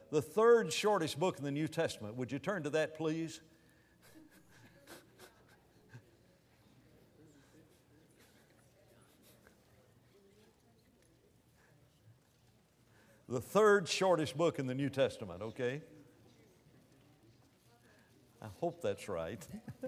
the third shortest book in the New Testament. Would you turn to that, please? The third shortest book in the New Testament, okay? I hope that's right.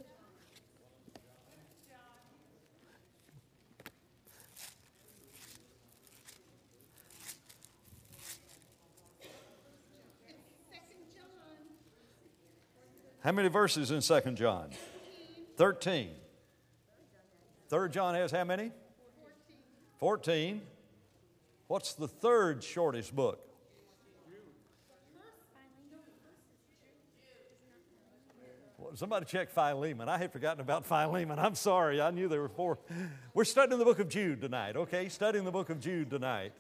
How many verses in 2 John? 13. 3 John has how many? 14. What's the third shortest book? Well, somebody check Philemon. I had forgotten about Philemon. I'm sorry. I knew there were 4. We're studying the book of Jude tonight, okay? Studying the book of Jude tonight.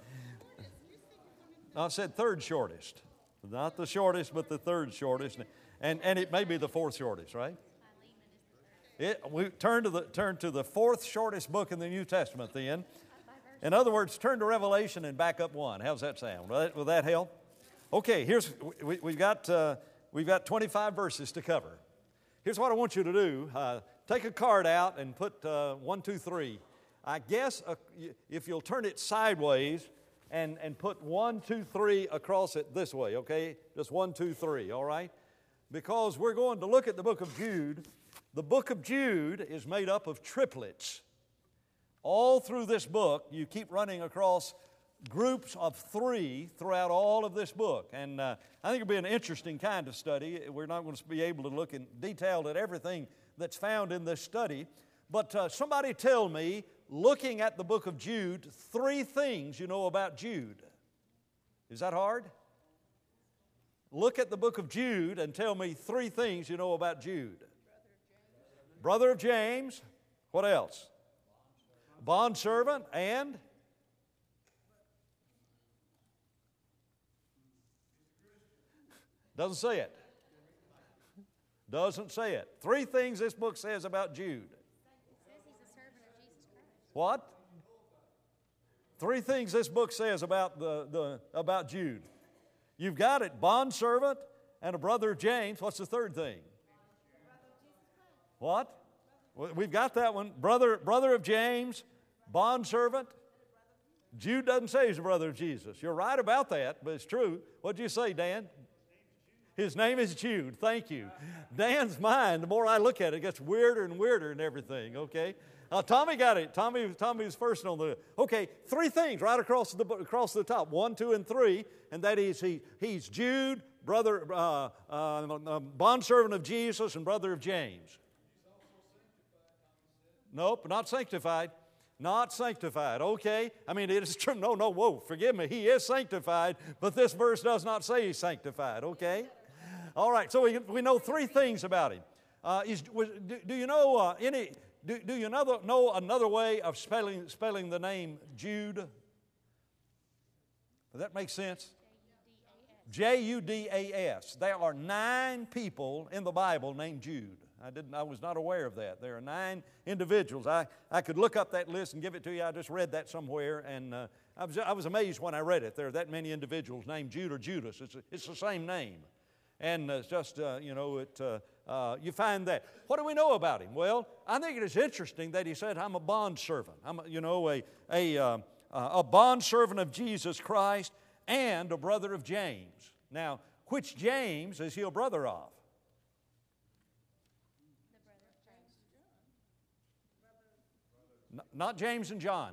I said third shortest. Not the shortest, but the third shortest. And it may be the fourth shortest, right? We turn to the fourth shortest book in the New Testament then. In other words, turn to Revelation and back up 1. How's that sound? Will that help? Okay, we've got 25 verses to cover. Here's what I want you to do. Take a card out and put 1, 2, 3. I guess if you'll turn it sideways and put 1, 2, 3 across it this way, okay? Just 1, 2, 3, all right? Because we're going to look at the book of Jude. The book of Jude is made up of triplets. All through this book, you keep running across groups of 3 throughout all of this book. And I think it'll be an interesting kind of study. We're not going to be able to look in detail at everything that's found in this study. But somebody tell me, looking at the book of Jude, 3 things you know about Jude. Is that hard? Look at the book of Jude and tell me 3 things you know about Jude. Brother of James. What else? Bondservant and doesn't say it. Doesn't say it. 3 things this book says about Jude. It says he's a servant of Jesus Christ. What? 3 things this book says about about Jude. You've got it, bondservant and a brother of James. What's the third thing? What? We've got that one. Brother of James, bondservant. Jude doesn't say he's a brother of Jesus. You're right about that, but it's true. What did you say, Dan? His name is Jude. Thank you. Dan's mind, the more I look at it, gets weirder and weirder and everything, okay? Tommy got it. Tommy was first on the... Okay, 3 things right across the top. 1, 2, and 3, and that is he's Jude, brother, bondservant of Jesus, and brother of James. Nope, not sanctified. Not sanctified, okay? I mean, it is true. No, whoa, forgive me. He is sanctified, but this verse does not say he's sanctified, okay? All right, so we know 3 things about him. Do you know Do you know another way of spelling the name Jude? Does that make sense? Judas. There are 9 people in the Bible named Jude. I was not aware of that. There are 9 individuals. I could look up that list and give it to you. I just read that somewhere, and I was amazed when I read it. There are that many individuals named Jude or Judas. It's the same name. And it's just, you find that. What do we know about him? Well, I think it is interesting that he said, I'm a bondservant. I'm, a bondservant of Jesus Christ and a brother of James. Now, which James is he a brother of? Not James and John.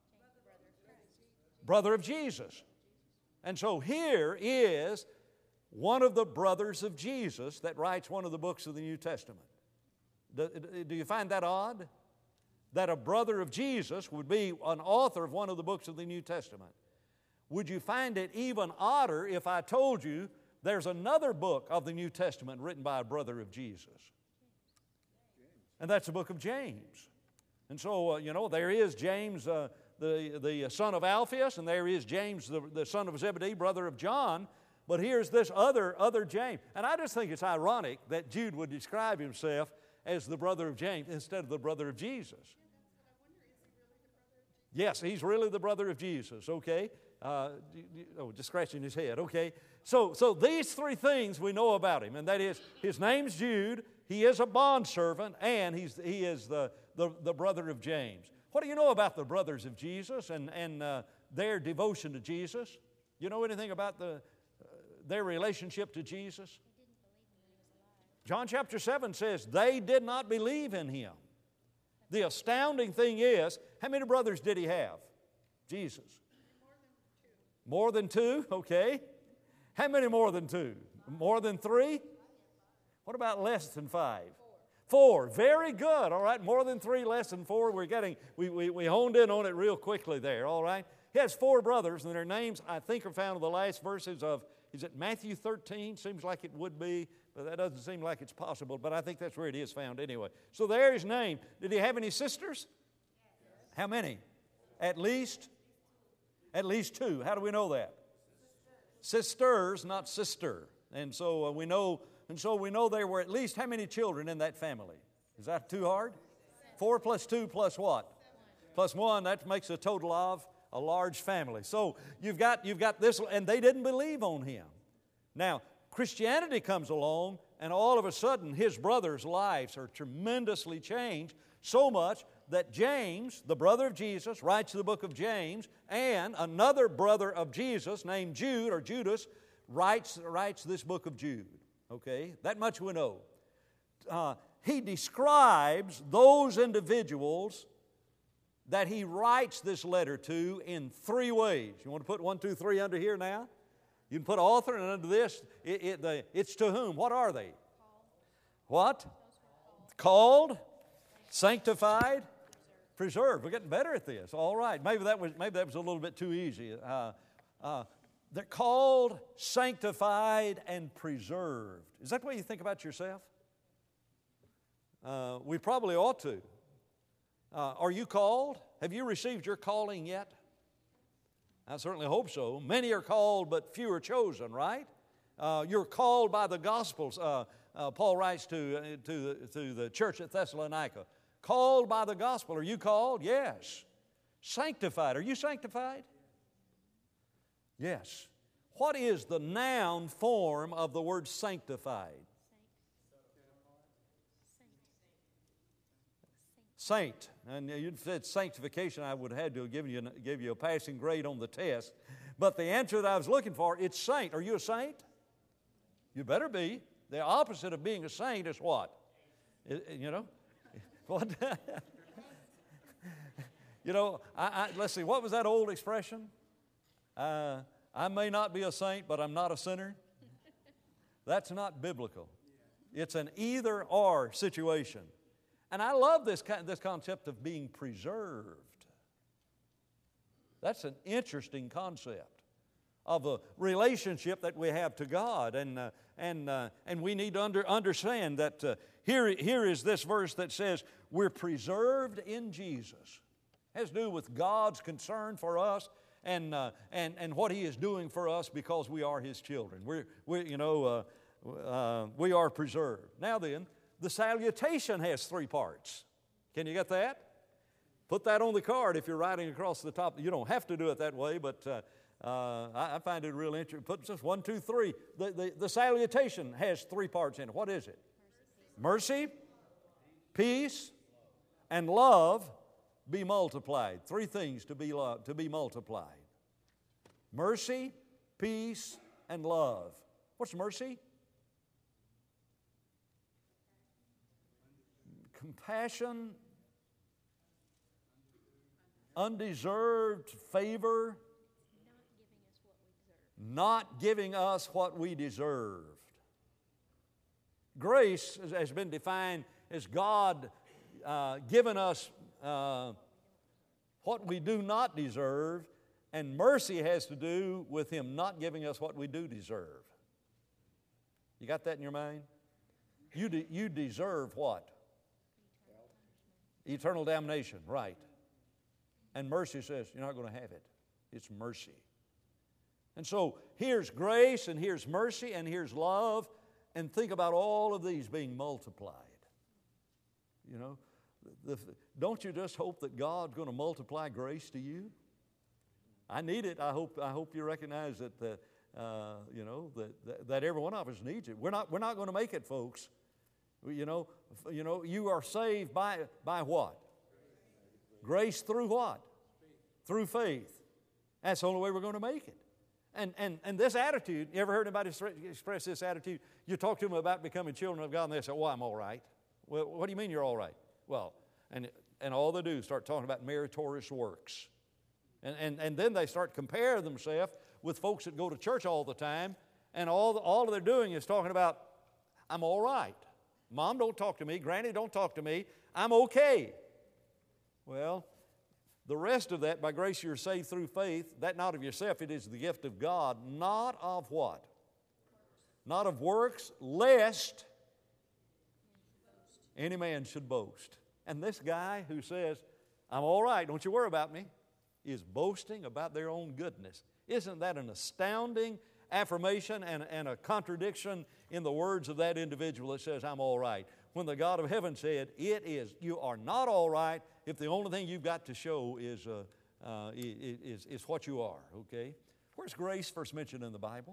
Brother of Jesus. And so here is one of the brothers of Jesus that writes one of the books of the New Testament. Do you find that odd? That a brother of Jesus would be an author of one of the books of the New Testament. Would you find it even odder if I told you there's another book of the New Testament written by a brother of Jesus? And that's the book of James. And so, there is James, the son of Alphaeus, and there is James, the son of Zebedee, brother of John. But here's this other James. And I just think it's ironic that Jude would describe himself as the brother of James instead of the brother of Jesus. Yes, he's really the brother of Jesus, okay? Just scratching his head. Okay. So these three things we know about him, and that is his name's Jude, he is a bondservant, and he is the brother of James. What do you know about the brothers of Jesus and their devotion to Jesus? You know anything about their relationship to Jesus? John chapter 7 says they did not believe in him. The astounding thing is, how many brothers did he have? Jesus. More than two? Okay. How many more than two? More than three? What about less than five? Four. Very good. All right. More than three, less than four. We honed in on it real quickly there. All right. He has four brothers, and their names, I think, are found in the last verses of, is it Matthew 13? Seems like it would be, but that doesn't seem like it's possible. But I think that's where it is found anyway. So there's his name. Did he have any sisters? Yes. How many? At least two. How do we know that? Sisters, not sister. And so we know there were at least how many children in that family? Is that too hard? 4 plus 2 plus what? 7. Plus 1, that makes a total of a large family. So you've got this, and they didn't believe on him. Now, Christianity comes along, and all of a sudden his brothers' lives are tremendously changed, so much that James, the brother of Jesus, writes the book of James, and another brother of Jesus named Jude or Judas writes this book of Jude. Okay, that much we know. He describes those individuals that he writes this letter to in three ways. You want to put 1, 2, 3 under here now? You can put author, and under this, it's to whom? What are they? What? Called, sanctified, preserved. We're getting better at this. All right. Maybe that was a little bit too easy. They're called, sanctified, and preserved. Is that the way you think about yourself? We probably ought to. Are you called? Have you received your calling yet? I certainly hope so. Many are called, but few are chosen, right? You're called by the Gospels. Paul writes to the church at Thessalonica. Called by the gospel. Are you called? Yes. Sanctified. Are you sanctified? Yes. What is the noun form of the word sanctified? Saint. And you said sanctification, I would have had to give you a passing grade on the test. But the answer that I was looking for, it's saint. Are you a saint? You better be. The opposite of being a saint is what? You know? What? You know, let's see, what was that old expression? I may not be a saint, but I'm not a sinner. That's not biblical. It's an either-or situation. And I love this concept of being preserved. That's an interesting concept of a relationship that we have to God. And we need to understand that here is this verse that says, we're preserved in Jesus. It has to do with God's concern for us and what He is doing for us because we are His children. We are preserved. Now then, the salutation has 3 parts. Can you get that? Put that on the card if you're writing across the top. You don't have to do it that way, but I find it real interesting. Put just 1, 2, 3. The salutation has 3 parts in it. What is it? Mercy, peace, and love be multiplied. 3 things to be multiplied. Mercy, peace, and love. What's mercy? Compassion, undeserved favor, not giving us what we deserved. Grace has been defined as God giving us what we do not deserve, and mercy has to do with Him not giving us what we do deserve. You got that in your mind? You deserve what? Eternal damnation, right. And mercy says, you're not going to have it. It's mercy. And so here's grace, and here's mercy, and here's love, and think about all of these being multiplied. You know, don't you just hope that God's going to multiply grace to you? I need it. I hope you recognize that, that every one of us needs it. We're not going to make it, folks. You are saved by what? Grace through what? Through faith. That's the only way we're going to make it. And this attitude, you ever heard anybody express this attitude? You talk to them about becoming children of God, and they say, well, I'm all right. Well, what do you mean you're all right? Well, and all they do is start talking about meritorious works. And then they start comparing themselves with folks that go to church all the time, and all they're doing is talking about, I'm all right. Mom, don't talk to me. Granny, don't talk to me. I'm okay. Well, the rest of that, by grace you're saved through faith, that not of yourself, it is the gift of God, not of what? Not of works, lest any man should boast. And this guy who says, I'm all right, don't you worry about me, is boasting about their own goodness. Isn't that an astounding affirmation and a contradiction in the words of that individual that says, I'm all right? When the God of heaven said, you are not all right if the only thing you've got to show is what you are, okay? Where's grace first mentioned in the Bible?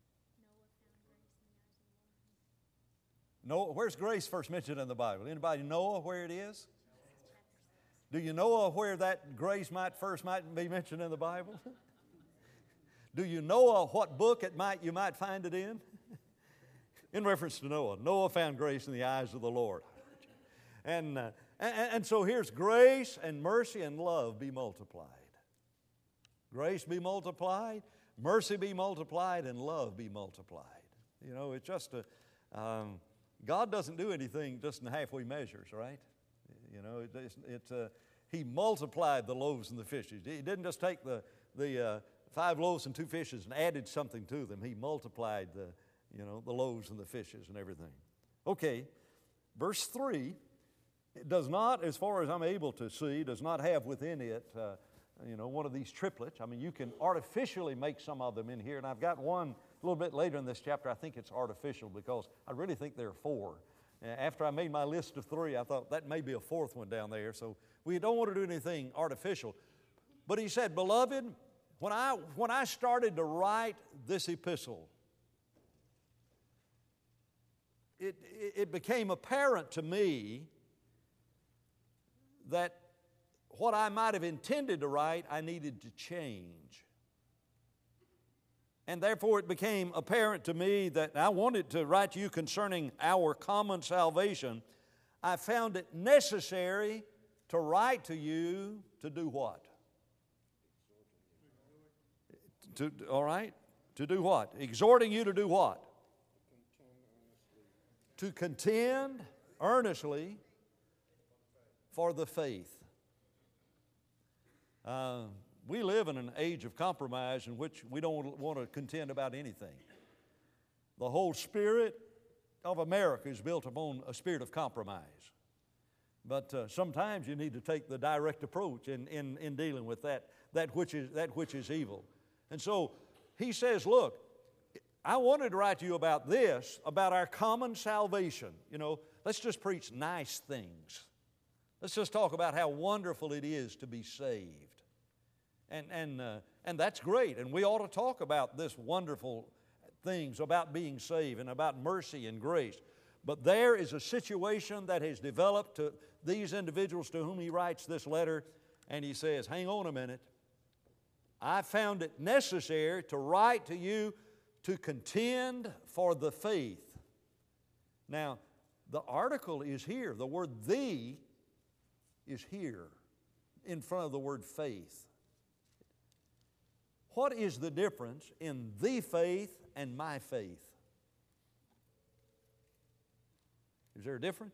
Noah, where's grace first mentioned in the Bible? Anybody know where it is? Do you know where that grace might be mentioned in the Bible? Do you know what book you might find it in? In reference to Noah. Noah found grace in the eyes of the Lord. And so here's grace and mercy and love be multiplied. Grace be multiplied, mercy be multiplied, and love be multiplied. You know, it's just God doesn't do anything just in halfway measures, right? You know, He multiplied the loaves and the fishes. He didn't just take the 5 loaves and 2 fishes and added something to them. He multiplied the loaves and the fishes and everything. Okay, verse 3, it does not, as far as I'm able to see, does not have within it, one of these triplets. I mean, you can artificially make some of them in here, and I've got one a little bit later in this chapter. I think it's artificial because I really think there are 4. After I made my list of 3, I thought that may be a 4th one down there, so we don't want to do anything artificial. But he said, beloved, when I started to write this epistle, it became apparent to me that what I might have intended to write, I needed to change. And therefore it became apparent to me that I wanted to write to you concerning our common salvation. I found it necessary to write to you to do what? To do what? Exhorting you to do what? To contend earnestly for the faith. We live in an age of compromise in which we don't want to contend about anything. The whole spirit of America is built upon a spirit of compromise. But sometimes you need to take the direct approach in dealing with that which is evil. And so he says, look, I wanted to write to you about this, about our common salvation. You know, let's just preach nice things. Let's just talk about how wonderful it is to be saved. And that's great. And we ought to talk about this wonderful things, about being saved and about mercy and grace. But there is a situation that has developed to these individuals to whom he writes this letter, and he says, hang on a minute. I found it necessary to write to you to contend for the faith. Now, the article is here. The word "the" is here in front of the word faith. What is the difference in the faith and my faith? Is there a difference?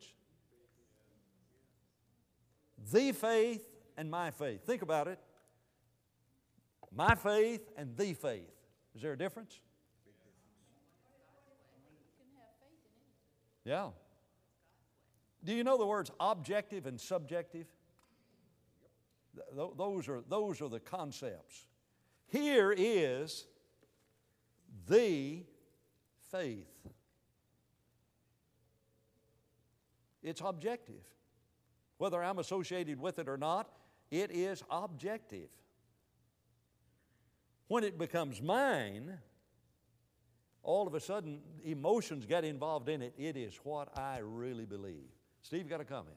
The faith and my faith. Think about it. My faith and the faith. Is there a difference? Yeah. Do you know the words objective and subjective? Those are the concepts. Here is the faith. It's objective. Whether I'm associated with it or not, it is objective. When it becomes mine, all of a sudden emotions get involved in it. It is what I really believe. Steve, you got a comment?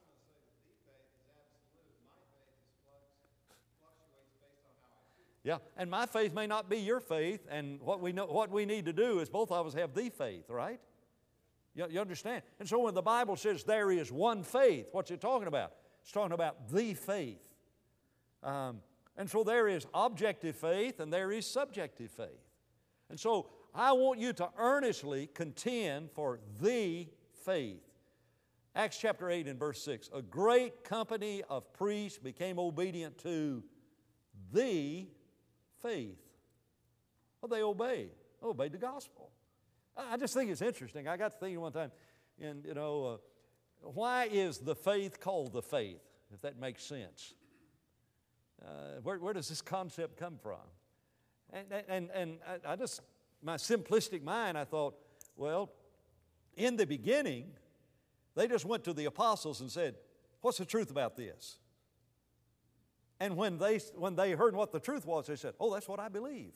Yeah, and my faith may not be your faith, and what we need to do is both of us have the faith, right? You understand? And so when the Bible says there is one faith, what's it talking about? It's talking about the faith. And so there is objective faith and there is subjective faith. And so I want you to earnestly contend for the faith. Acts chapter 8 and verse 6, a great company of priests became obedient to the faith. Well, they obeyed. They obeyed the gospel. I just think it's interesting. I got to thinking one time, and why is the faith called the faith, if that makes sense? Where does this concept come from? And I just, my simplistic mind, I thought, well, in the beginning, they just went to the apostles and said, what's the truth about this? And when they heard what the truth was, they said, oh, that's what I believe.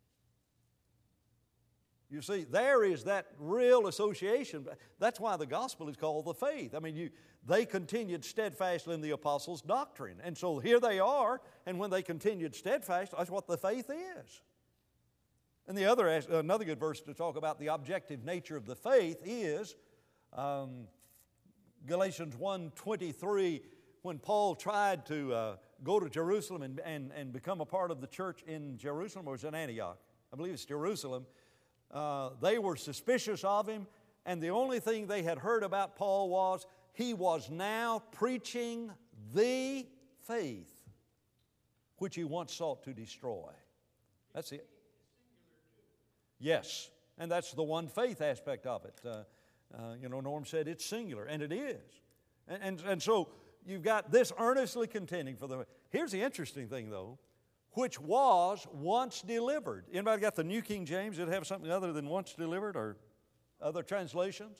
You see, there is that real association. That's why the gospel is called the faith. I mean, they continued steadfastly in the apostles' doctrine. And so here they are, and when they continued steadfast, that's what the faith is. And another good verse to talk about the objective nature of the faith is Galatians 1:23, when Paul tried to go to Jerusalem and become a part of the church in Jerusalem, or was it Antioch? I believe it's Jerusalem. They were suspicious of him, and the only thing they had heard about Paul was he was now preaching the faith which he once sought to destroy. That's it. Yes, and that's the one faith aspect of it. Norm said it's singular, and it is. And so you've got this earnestly contending for the... Here's the interesting thing, though, which was once delivered. Anybody got the New King James? Did it have something other than once delivered, or other translations?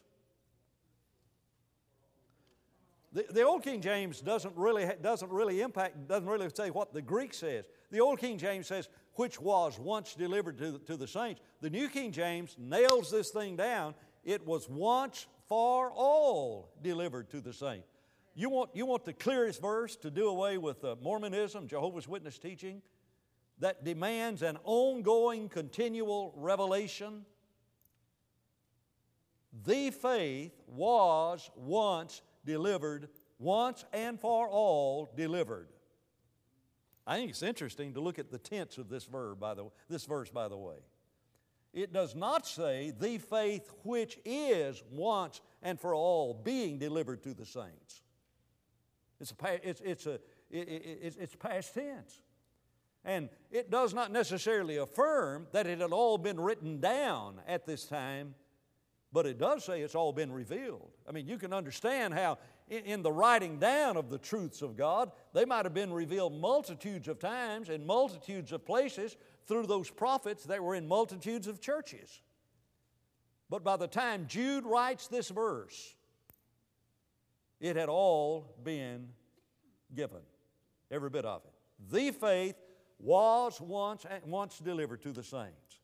The Old King James doesn't really say what the Greek says. The Old King James says, which was once delivered to the saints. The New King James nails this thing down. It was once for all delivered to the saints. You want the clearest verse to do away with Mormonism, Jehovah's Witness teaching, that demands an ongoing, continual revelation? The faith was once delivered, once and for all delivered. I think it's interesting to look at the tense of this verse, by the way. It does not say the faith which is once and for all being delivered to the saints. It's past tense. And it does not necessarily affirm that it had all been written down at this time, but it does say it's all been revealed. I mean, you can understand how in the writing down of the truths of God, they might have been revealed multitudes of times in multitudes of places through those prophets that were in multitudes of churches. But by the time Jude writes this verse, it had all been given, every bit of it. The faith was once delivered to the saints.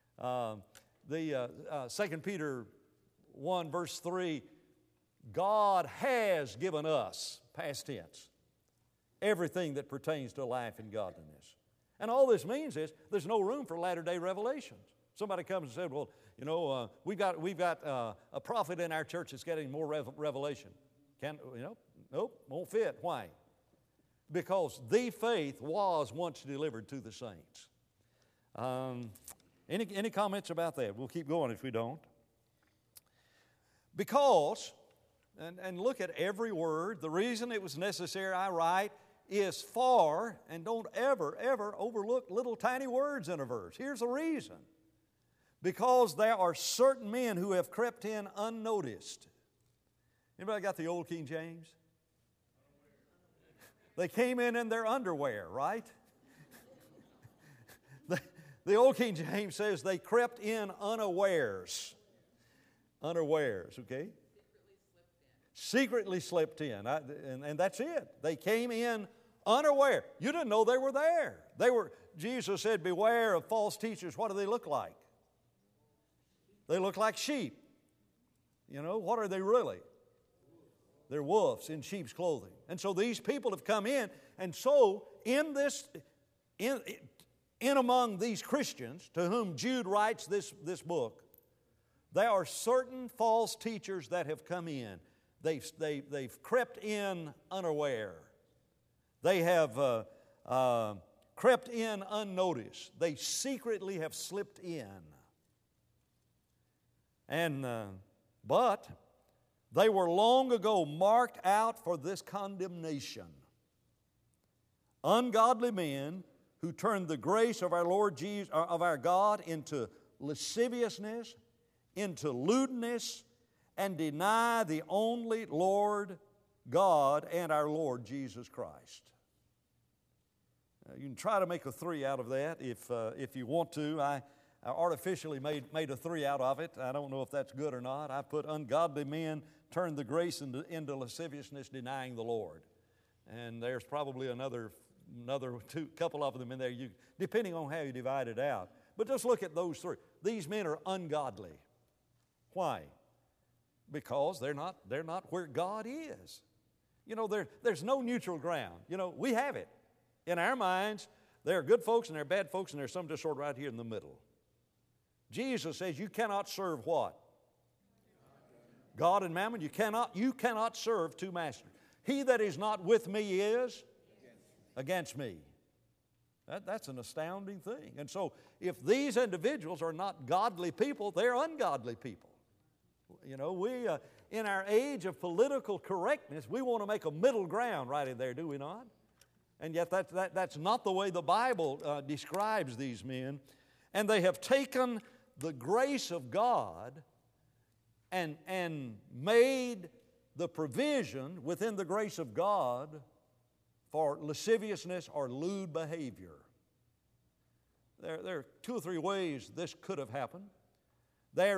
2 Peter 1 verse 3, God has given us, past tense, everything that pertains to life and godliness. And all this means is there's no room for latter-day revelations. Somebody comes and said, well, we've got a prophet in our church that's getting more revelation. Nope, won't fit. Why? Because the faith was once delivered to the saints. Any comments about that? We'll keep going if we don't. Because, and look at every word, the reason it was necessary, I write, is for, and don't ever, ever overlook little tiny words in a verse. Here's the reason. Because there are certain men who have crept in unnoticed. Anybody got the Old King James? They came in their underwear, right? The Old King James says they crept in unawares. Unawares, okay? Secretly slipped in. And that's it. They came in unaware. You didn't know they were there. Jesus said, beware of false teachers. What do they look like? They look like sheep. You know, what are they really? They're wolves in sheep's clothing. And so these people have come in, and so in among these Christians to whom Jude writes this book, there are certain false teachers that have come in. They've crept in unaware. They have crept in unnoticed. They secretly have slipped in. But they were long ago marked out for this condemnation. Ungodly men who turned the grace of our Lord Jesus, of our God, into lasciviousness, into lewdness, and deny the only Lord God and our Lord Jesus Christ. You can try to make a 3 out of that if you want to. I artificially made a 3 out of it. I don't know if that's good or not. I put ungodly men turn the grace into lasciviousness, denying the Lord. And there's probably another couple of them in there, depending on how you divide it out. But just look at those 3. These men are ungodly. Why? Because they're not where God is. You know, there's no neutral ground. You know, we have it. In our minds, there are good folks and there are bad folks, and there's some just sort of right here in the middle. Jesus says you cannot serve what? God and mammon. You cannot serve 2 masters. He that is not with me is against me. That's an astounding thing. And so if these individuals are not godly people, they're ungodly people. You know, we, in our age of political correctness, we want to make a middle ground right in there, do we not? And yet that's not the way the Bible describes these men. And they have taken the grace of God and made the provision within the grace of God for lasciviousness or lewd behavior. There are 2 or 3 ways this could have happened. There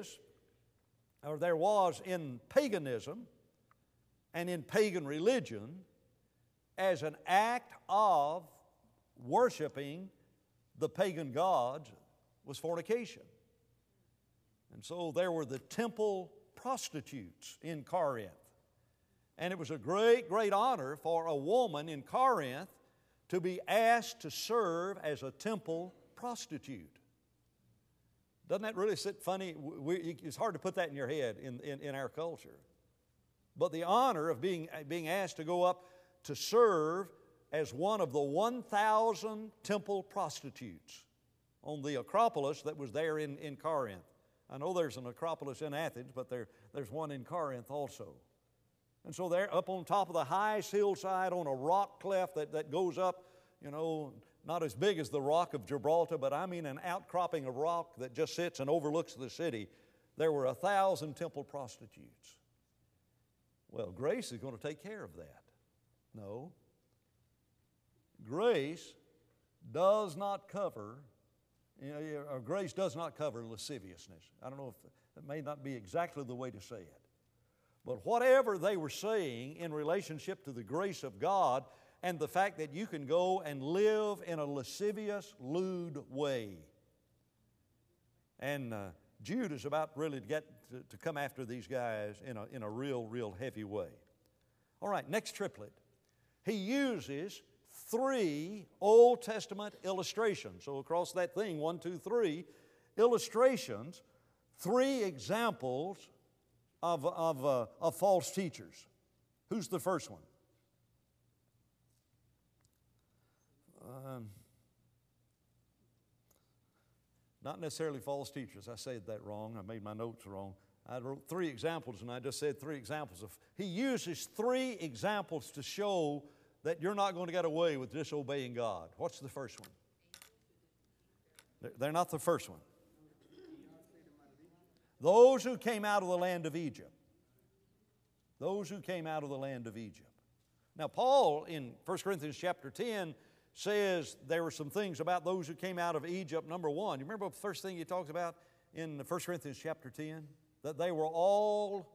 was in paganism and in pagan religion, as an act of worshiping the pagan gods, was fornication. And so there were the temple prostitutes in Corinth. And it was a great, great honor for a woman in Corinth to be asked to serve as a temple prostitute. Doesn't that really sit funny? It's hard to put that in your head in our culture. But the honor of being asked to go up to serve as one of the 1,000 temple prostitutes on the Acropolis that was there in Corinth. I know there's an Acropolis in Athens, but there's one in Corinth also. And so they're up on top of the highest hillside on a rock cleft that goes up, you know, not as big as the rock of Gibraltar, but I mean an outcropping of rock that just sits and overlooks the city. There were 1,000 temple prostitutes. Well, grace is going to take care of that. No. Grace does not cover, grace does not cover lasciviousness. I don't know if that may not be exactly the way to say it. But whatever they were saying in relationship to the grace of God and the fact that you can go and live in a lascivious, lewd way. And Jude is about really to come after these guys in a real heavy way. All right, next triplet. He uses 3 Old Testament illustrations. So across that thing, 1, 2, 3 illustrations, 3 examples of false teachers. Who's the first one? Not necessarily false teachers. I said that wrong. I made my notes wrong. I wrote 3 examples, and I just said 3 examples of. He uses 3 examples to show that you're not going to get away with disobeying God. What's the first one? They're not the first one. Those who came out of the land of Egypt. Those who came out of the land of Egypt. Now, Paul in 1 Corinthians chapter 10 says there were some things about those who came out of Egypt. Number 1, you remember the first thing he talks about in 1 Corinthians chapter 10? That they were all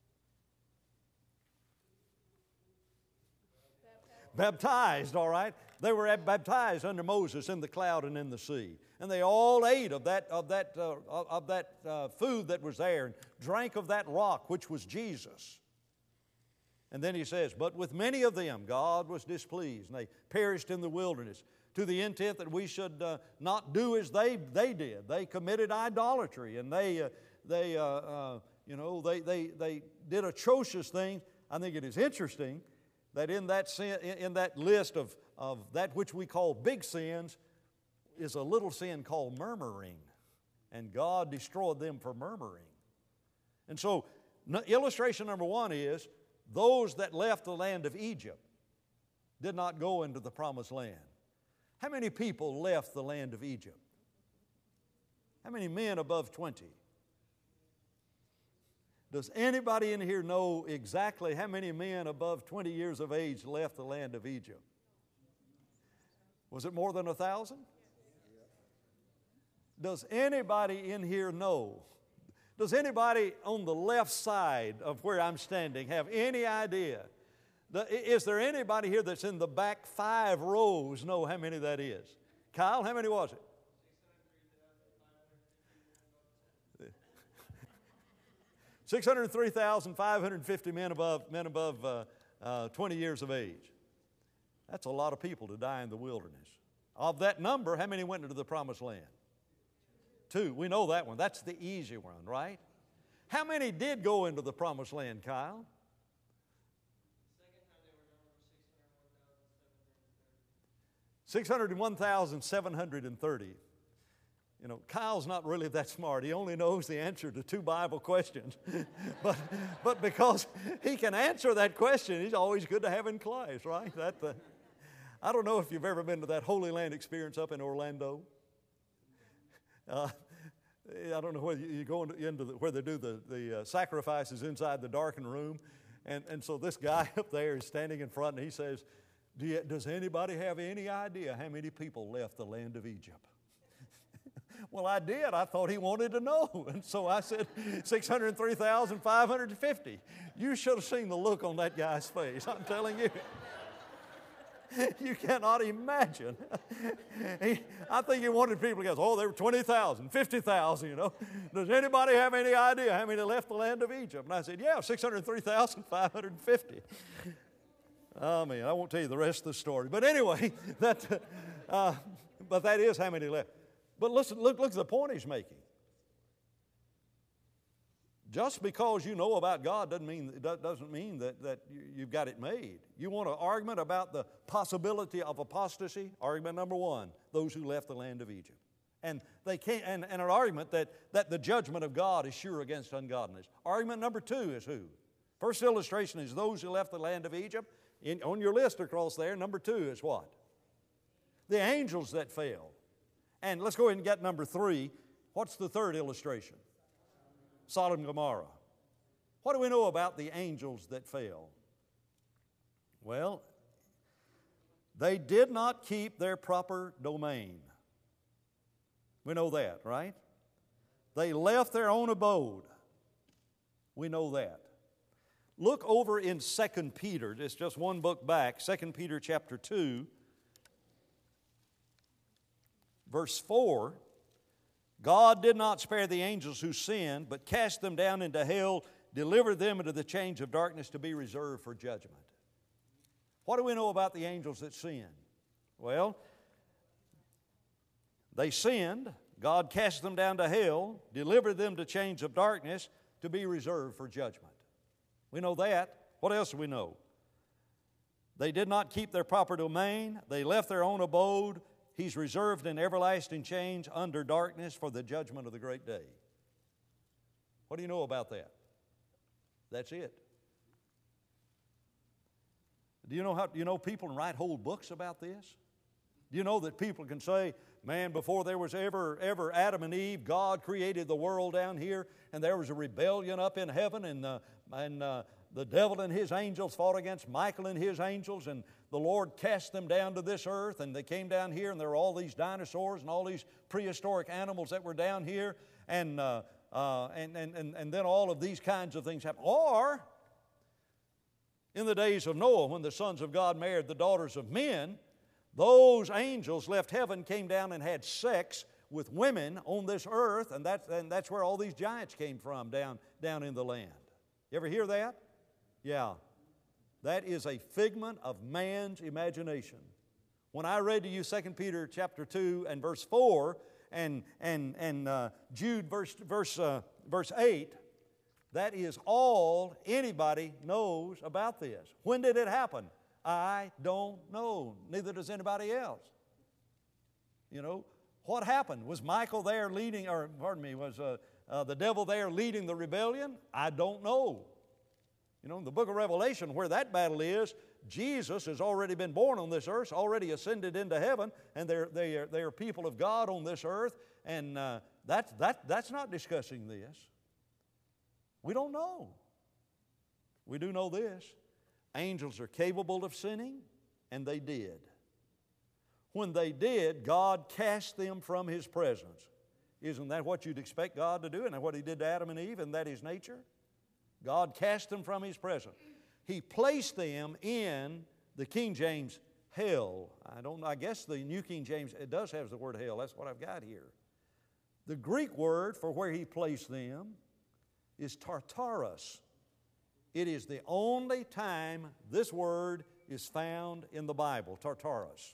baptized, all right? They were baptized under Moses in the cloud and in the sea. And they all ate of that food that was there and drank of that rock, which was Jesus. And then he says, but with many of them God was displeased, and they perished in the wilderness, to the intent that we should not do as they did. They committed idolatry, and they did atrocious things. I think it is interesting that in that list of that which we call big sins is a little sin called murmuring, and God destroyed them for murmuring. And so illustration number one is those that left the land of Egypt did not go into the promised land. How many people left the land of Egypt? How many men above 20? Does anybody in here know exactly how many men above 20 years of age left the land of Egypt? Was it more than 1,000? Does anybody in here know? Does anybody on the left side of where I'm standing have any idea? Is there anybody here that's in the back 5 rows know how many that is? Kyle, how many was it? 603,550 men above 20 years of age. That's a lot of people to die in the wilderness. Of that number, how many went into the promised land? 2. We know that one. That's the easy one, right? How many did go into the promised land, Kyle? 601,730. You know, Kyle's not really that smart. He only knows the answer to 2 Bible questions. but because he can answer that question, he's always good to have in class, right? I don't know if you've ever been to that Holy Land experience up in Orlando. I don't know whether you go into where they do the sacrifices inside the darkened room. And so this guy up there is standing in front and he says, does anybody have any idea how many people left the land of Egypt? Well, I did. I thought he wanted to know. And so I said 603,550. You should have seen the look on that guy's face. I'm telling you. You cannot imagine. I think he wanted people to go, there were 20,000, 50,000, you know. Does anybody have any idea how many left the land of Egypt? And I said, 603,550. I mean, I won't tell you the rest of the story. But anyway, but that is how many left. But listen, look at the point he's making. Just because you know about God doesn't mean that you've got it made. You want an argument about the possibility of apostasy? Argument number 1, those who left the land of Egypt. And they can't, and an argument that the judgment of God is sure against ungodliness. Argument number 2 is who? First illustration is those who left the land of Egypt. On your list across there, number 2 is what? The angels that fell. And let's go ahead and get number 3. What's the third illustration? Sodom and Gomorrah. What do we know about the angels that fell? Well, they did not keep their proper domain. We know that, right? They left their own abode. We know that. Look over in 2 Peter. It's just one book back. 2 Peter chapter 2. Verse 4, God did not spare the angels who sinned, but cast them down into hell, delivered them into the chains of darkness to be reserved for judgment. What do we know about the angels that sinned? Well, they sinned. God cast them down to hell, delivered them to chains of darkness to be reserved for judgment. We know that. What else do we know? They did not keep their proper domain. They left their own abode. He's reserved in everlasting chains under darkness for the judgment of the great day. What do you know about that? That's it. Do you know people can write whole books about this? Do you know that people can say, man, before there was ever Adam and Eve, God created the world down here, and there was a rebellion up in heaven, and the devil and his angels fought against Michael and his angels, and the Lord cast them down to this earth, and they came down here, and there were all these dinosaurs and all these prehistoric animals that were down here, and then all of these kinds of things happened. Or, in the days of Noah, when the sons of God married the daughters of men, Those angels left heaven, came down and had sex with women on this earth, and that's where all these giants came from down in the land. You ever hear that? Yeah. That is a figment of man's imagination. When I read to you 2 Peter chapter 2 and verse 4 and Jude verse 8, that is all anybody knows about this. When did it happen? I don't know. Neither does anybody else. You know, what happened? Was Michael there leading, or pardon me, was the devil there leading the rebellion? I don't know. You know, in the book of Revelation, where that battle is, Jesus has already been born on this earth, already ascended into heaven, and they are people of God on this earth, and that's not discussing this. We don't know. We do know this. Angels are capable of sinning, and they did. When they did, God cast them from His presence. Isn't that what you'd expect God to do? Isn't that what He did to Adam and Eve? Isn't that His nature? God cast them from His presence. He placed them in the King James hell. I guess the New King James, it does have the word hell. That's what I've got here. The Greek word for where He placed them is Tartarus. It is the only time this word is found in the Bible, Tartarus.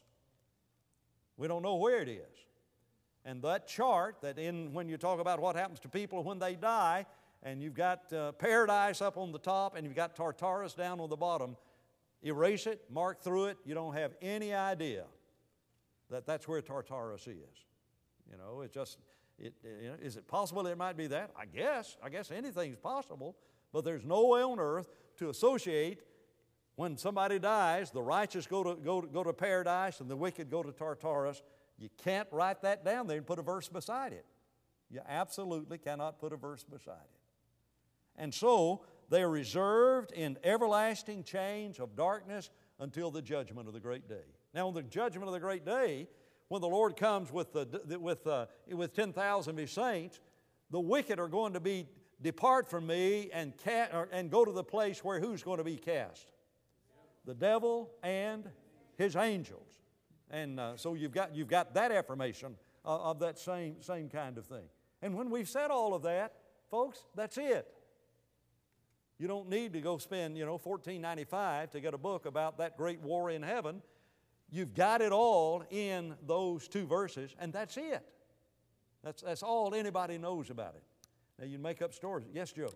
We don't know where it is. And that chart, when you talk about what happens to people when they die, and you've got paradise up on the top and you've got Tartarus down on the bottom, erase it, mark through it, you don't have any idea that that's where Tartarus is. You know, is it possible it might be that? I guess anything's possible, but there's no way on earth to associate when somebody dies, the righteous go to paradise and the wicked go to Tartarus. You can't write that down there and put a verse beside it. You absolutely cannot put a verse beside it. And so they are reserved in everlasting chains of darkness until the judgment of the great day. Now, on the judgment of the great day, when the Lord comes with 10,000 of His saints, the wicked are going to depart from me and go to the place where who's going to be cast? The devil and his angels. And so you've got that affirmation of that same kind of thing. And when we've said all of that, folks, that's it. You don't need to go spend, $14.95 to get a book about that great war in heaven. You've got it all in those two verses, and that's it. That's all anybody knows about it. Now, you make up stories. Yes, Joe?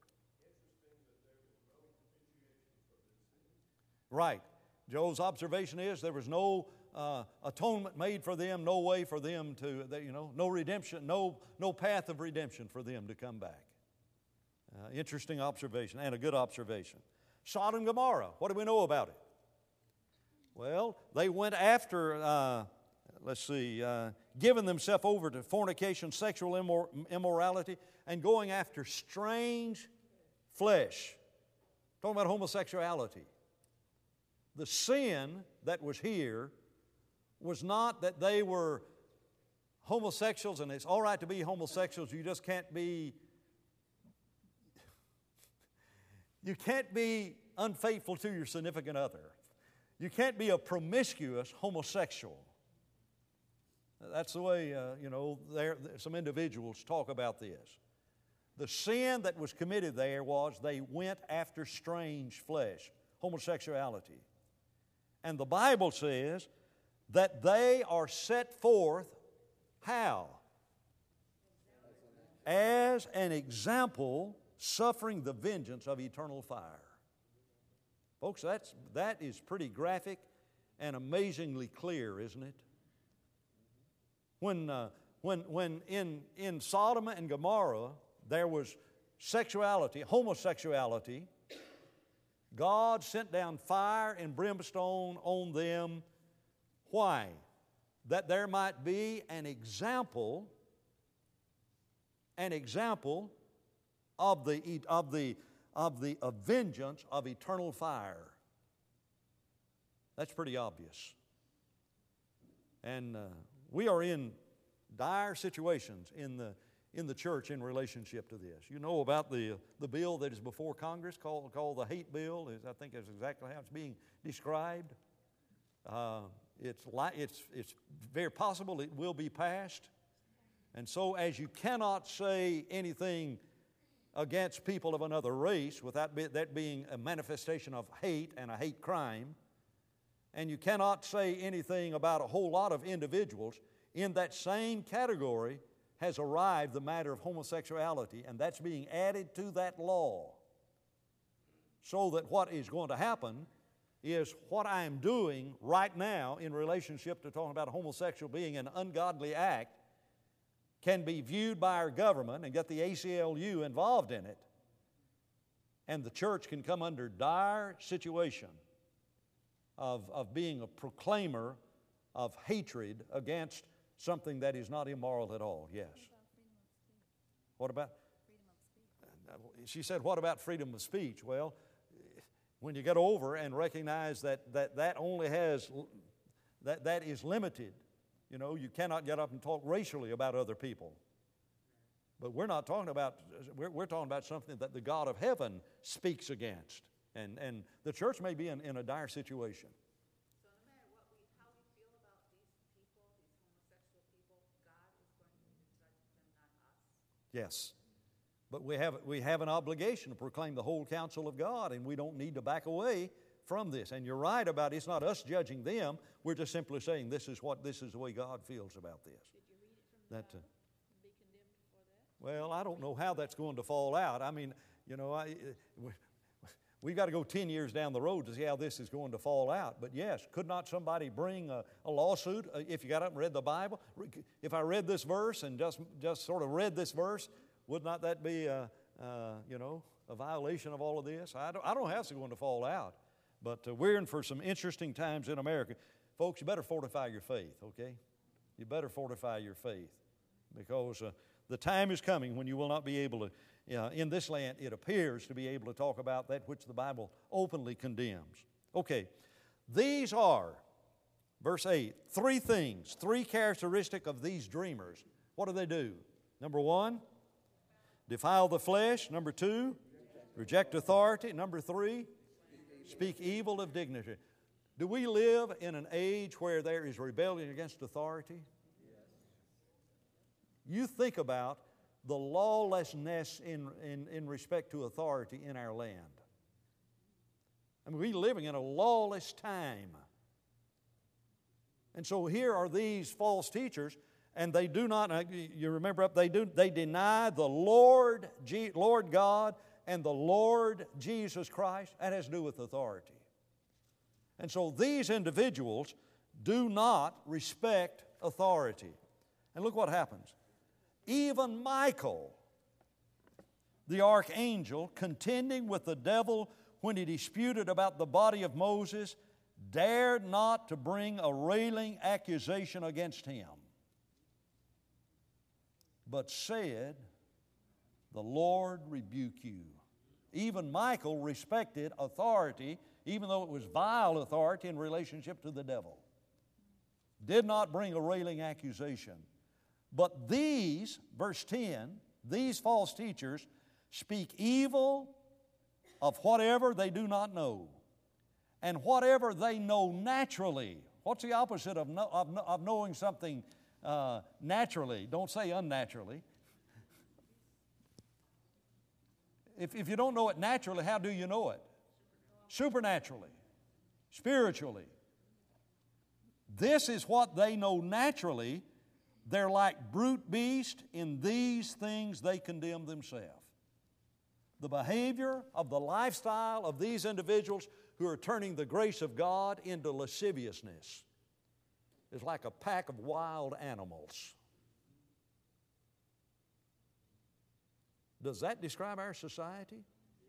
Right. Joe's observation is there was no atonement made for them, no way for them no redemption, no path of redemption for them to come back. Interesting observation and a good observation. Sodom and Gomorrah, what do we know about it? Well, they went after, giving themselves over to fornication, sexual immorality, and going after strange flesh. Talking about homosexuality. The sin that was here was not that they were homosexuals, and it's all right to be homosexuals, you just can't be unfaithful to your significant other. You can't be a promiscuous homosexual. That's the way, some individuals talk about this. The sin that was committed there was they went after strange flesh, homosexuality. And the Bible says that they are set forth how? As an example, suffering the vengeance of eternal fire. Folks, that is pretty graphic and amazingly clear, isn't it? When in Sodom and Gomorrah there was sexuality, homosexuality, God sent down fire and brimstone on them. Why? That there might be an example of the vengeance of eternal fire. That's pretty obvious. And we are in dire situations in the church in relationship to this. You know about the bill that is before Congress called the hate bill. I think that's exactly how it's being described. It's very possible it will be passed. And so as you cannot say anything against people of another race without that being a manifestation of hate and a hate crime, and you cannot say anything about a whole lot of individuals, in that same category has arrived the matter of homosexuality, and that's being added to that law. So that what is going to happen is what I am doing right now in relationship to talking about homosexual being an ungodly act can be viewed by our government and get the ACLU involved in it, and the church can come under dire situation of being a proclaimer of hatred against something that is not immoral at all. Yes. What about? She said, what about freedom of speech? Well, when you get over and recognize that only has, that is limited. You know, you cannot get up and talk racially about other people. But we're not talking about, we're talking about something that the God of heaven speaks against. And the church may be in a dire situation. So no matter how we feel about these people, these homosexual people, God is going to judge them, not us. Yes. But we have an obligation to proclaim the whole counsel of God, and we don't need to back away from this. And you're right about it's not us judging them. We're just simply saying this is the way God feels about this. Did you read it from the Bible? Be condemned for that? Well, I don't know how that's going to fall out. I mean, you know, we've got to go 10 years down the road to see how this is going to fall out. But yes, could not somebody bring a lawsuit if you got up and read the Bible? If I read this verse and just sort of read this verse, would not that be a violation of all of this? I don't know how it's going to fall out. But we're in for some interesting times in America. Folks, you better fortify your faith, okay? You better fortify your faith, because the time is coming when you will not be able to, in this land, it appears to be able to talk about that which the Bible openly condemns. Okay, these are, verse 8, three things, three characteristics of these dreamers. What do? Number one, defile the flesh. Number two, reject authority. Number three, speak evil of dignity. Do we live in an age where there is rebellion against authority? You think about the lawlessness in respect to authority in our land. I mean, we're living in a lawless time. And so here are these false teachers, and they do not, you remember, they deny the Lord God and the Lord Jesus Christ. That has to do with authority. And so these individuals do not respect authority. And look what happens. Even Michael, the archangel, contending with the devil when he disputed about the body of Moses, dared not to bring a railing accusation against him, but said, "The Lord rebuke you." Even Michael respected authority, even though it was vile authority in relationship to the devil. Did not bring a railing accusation. But these, verse 10, these false teachers speak evil of whatever they do not know, and whatever they know naturally. What's the opposite of knowing something naturally? Don't say unnaturally. If you don't know it naturally, how do you know it? Supernaturally, spiritually. This is what they know naturally. They're like brute beasts. In these things they condemn themselves. The behavior of the lifestyle of these individuals who are turning the grace of God into lasciviousness is like a pack of wild animals. Does that describe our society?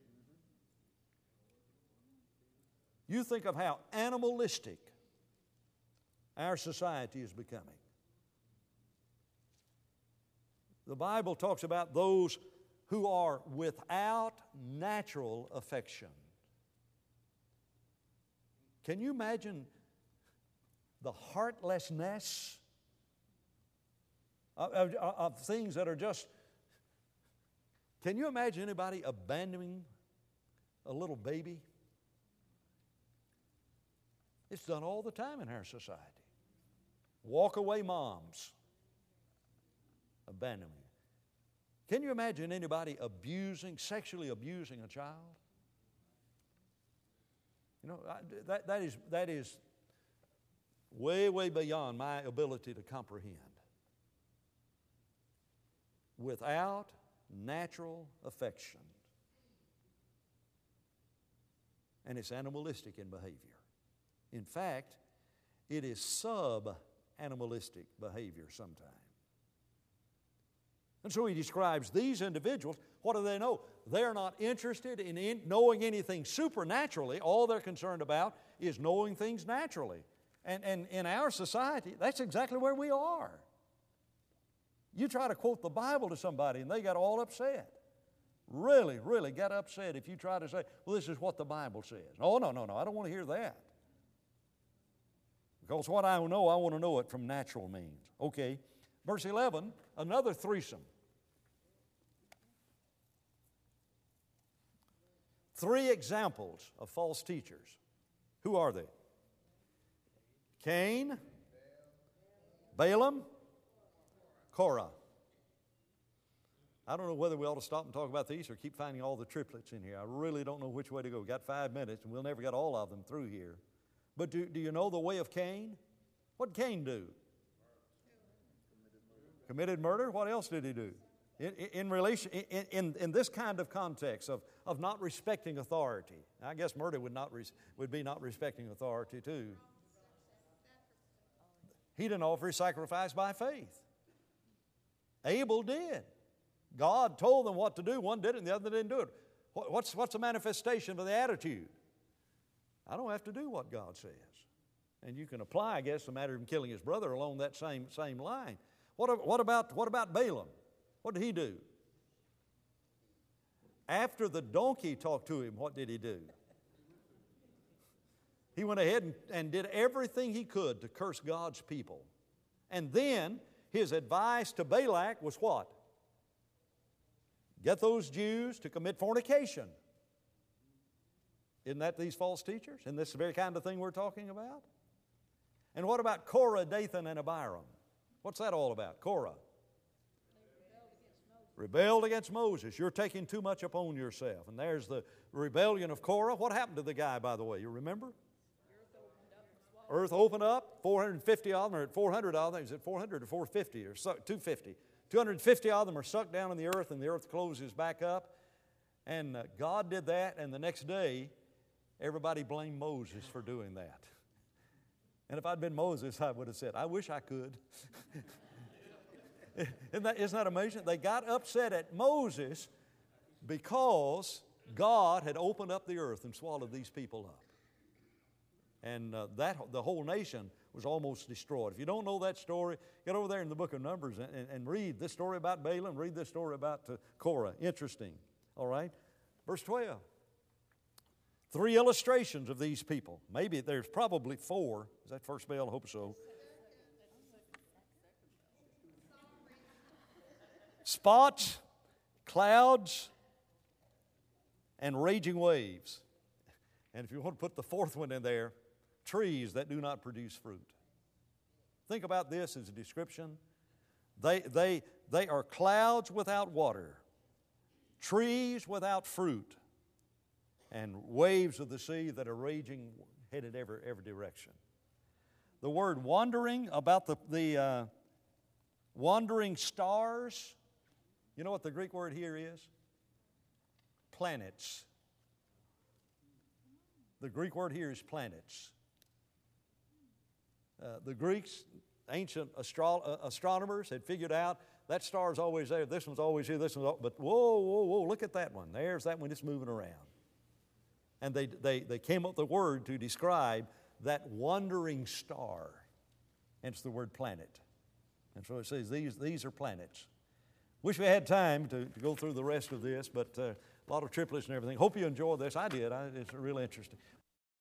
You think of how animalistic our society is becoming. The Bible talks about those who are without natural affection. Can you imagine the heartlessness of things that are just... Can you imagine anybody abandoning a little baby? It's done all the time in our society. Walk-away moms. Abandonment. Can you imagine anybody sexually abusing a child? You know, that is way, way beyond my ability to comprehend. Without natural affection. And it's animalistic in behavior. In fact, it is sub-animalistic behavior sometimes. And so he describes these individuals. What do they know? They're not interested in knowing anything supernaturally. All they're concerned about is knowing things naturally. And in our society, that's exactly where we are. You try to quote the Bible to somebody and they got all upset. Really, really got upset if you try to say, well, this is what the Bible says. Oh, no, I don't want to hear that. Because what I know, I want to know it from natural means. Okay, verse 11, another threesome. 3 examples of false teachers. Who are they? Cain, Balaam, Korah. I don't know whether we ought to stop and talk about these or keep finding all the triplets in here. I really don't know which way to go. We've got 5 minutes and we'll never get all of them through here. But do you know the way of Cain? What did Cain do? Committed murder. What else did he do? In this kind of context of not respecting authority. I guess murder would be not respecting authority too. He didn't offer his sacrifice by faith. Abel did. God told them what to do. One did it and the other didn't do it. What's the manifestation of the attitude? I don't have to do what God says. And you can apply, I guess, the matter of him killing his brother along that same line. What about Balaam? What did he do? After the donkey talked to him, what did he do? He went ahead and did everything he could to curse God's people. And then his advice to Balak was what? Get those Jews to commit fornication. Isn't that these false teachers? Isn't this the very kind of thing we're talking about? And what about Korah, Dathan, and Abiram? What's that all about? Korah. Rebelled against Moses. You're taking too much upon yourself. And there's the rebellion of Korah. What happened to the guy, by the way? You remember? Earth opened up. 450 of them, or 400 of them. Is it 400 or 450 or 250? 250 of them are sucked down in the earth, and the earth closes back up. And God did that, and the next day, everybody blamed Moses for doing that. And if I'd been Moses, I would have said, I wish I could. Isn't that amazing? They got upset at Moses because God had opened up the earth and swallowed these people up. And the whole nation was almost destroyed. If you don't know that story, get over there in the book of Numbers and read this story about Balaam, read this story about Korah. Interesting. All right? Verse 12. 3 illustrations of these people. Maybe there's probably 4. Is that first bell? I hope so. Spots, clouds, and raging waves. And if you want to put the 4th one in there, trees that do not produce fruit. Think about this as a description. They are clouds without water, trees without fruit, and waves of the sea that are raging, headed every direction. The word wandering, about the wandering stars, you know what the Greek word here is? Planets. The Greek word here is planets. The Greeks, ancient astronomers, had figured out that star's always there, this one's always here, this one's always, but whoa, look at that one. There's that one, it's moving around. And they came up with a word to describe that wandering star. And it's the word planet. And so it says these are planets. Wish we had time to go through the rest of this, but a lot of triplets and everything. Hope you enjoyed this. I did. It's really interesting.